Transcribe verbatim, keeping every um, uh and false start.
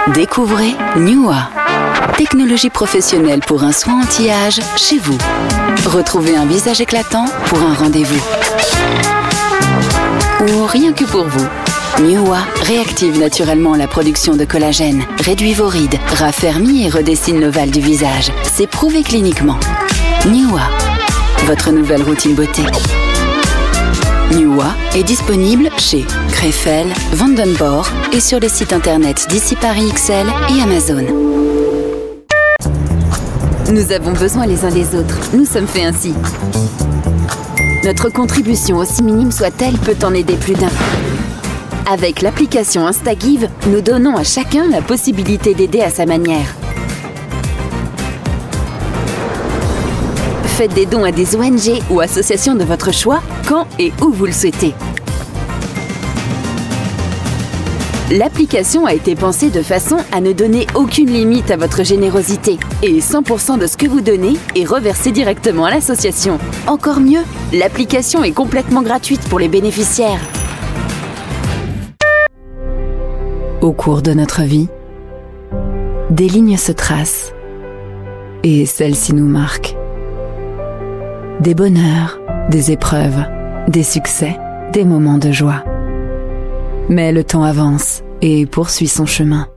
Découvrez Newa. Technologie professionnelle pour un soin anti-âge chez vous. Retrouvez un visage éclatant pour un rendez-vous. Ou rien que pour vous. Newa réactive naturellement la production de collagène, réduit vos rides, raffermit et redessine l'ovale du visage. C'est prouvé cliniquement. Newa, votre nouvelle routine beauté. Newa est disponible chez Krefel, Vandenborg et sur les sites internet d'ici Paris X L et Amazon. Nous avons besoin les uns des autres. Nous sommes faits ainsi. Notre contribution, aussi minime soit-elle, peut en aider plus d'un. Avec l'application Instagive, nous donnons à chacun la possibilité d'aider à sa manière. Faites des dons à des O N G ou associations de votre choix, quand et où vous le souhaitez. L'application a été pensée de façon à ne donner aucune limite à votre générosité et cent pour cent de ce que vous donnez est reversé directement à l'association. Encore mieux, l'application est complètement gratuite pour les bénéficiaires. Au cours de notre vie, des lignes se tracent et celles-ci nous marquent. Des bonheurs, des épreuves, des succès, des moments de joie. Mais le temps avance et poursuit son chemin.